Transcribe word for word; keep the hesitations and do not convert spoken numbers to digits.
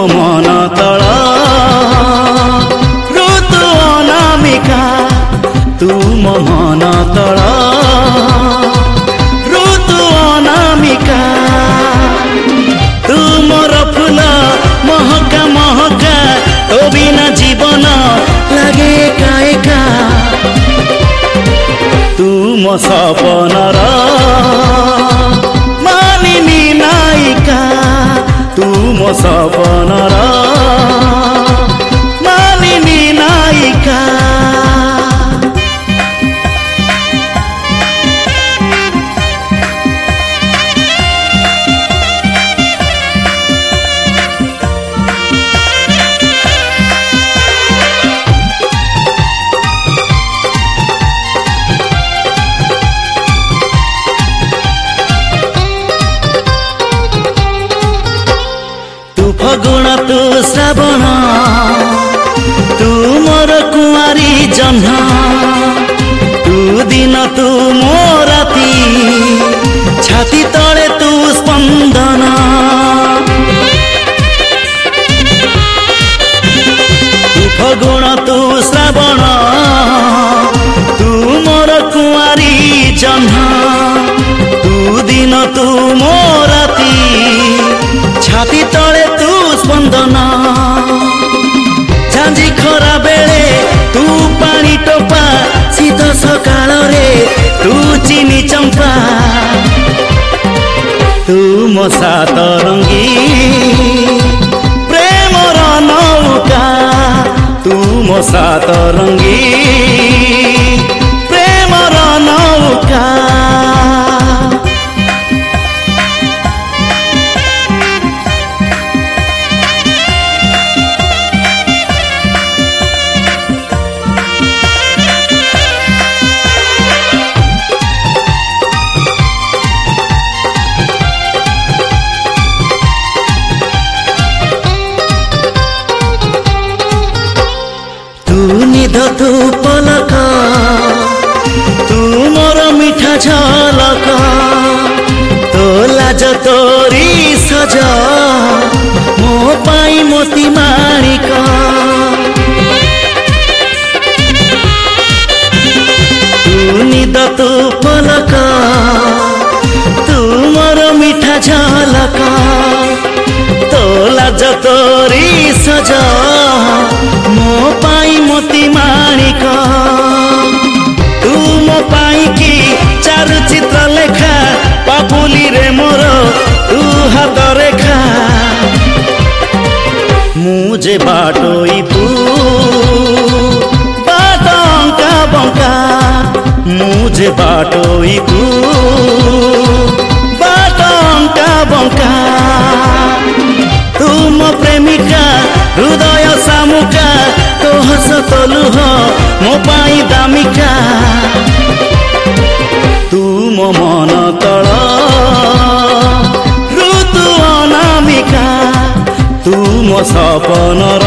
मन तल ऋतु अनामिका तुम मन तल ऋतु अनामिका तुमर फूल महका महका तो बिना जीवन लगे एका एका तुम सपनर मानिनी नायिका तुम सपनर मानिनी नायिका फगुण तू श्रावण तू मोर कुआरी जह्न तू दिन तू मो राती छाती तले तू स्पंदन तू फगुण तू श्रावण तू मोर कुआरी जह्न तू दिन तू मो राती छाती तले तू स्पंदन झांझी खरा बेले तू पानी टोपा शीत सकाल रे तू चीनी चंपा तू मो सात रंगी प्रेमर नौका तू मो सात रंगी प्रेमर नौका तू पलक तू मोर मीठा झलक तो लाज तोरी सज मो पाई मोती माणिक तू निद तू पलक तू मोर मीठा झलक तो लाज तोरी सज मो पाई मोती माणिक तू मो पाई की चारु चित्र लेखा पापुली रे मोर तू हाथ रेखा मुझे बाटोई पू बाट अंका बंका मुझे बाटोई पू बाट अंका बंका तुम प्रेमिका हृदय सामुका तो हस तो लुह मो पाई दामिका तुम मन तल ऋतु अनामिका तुम सपनर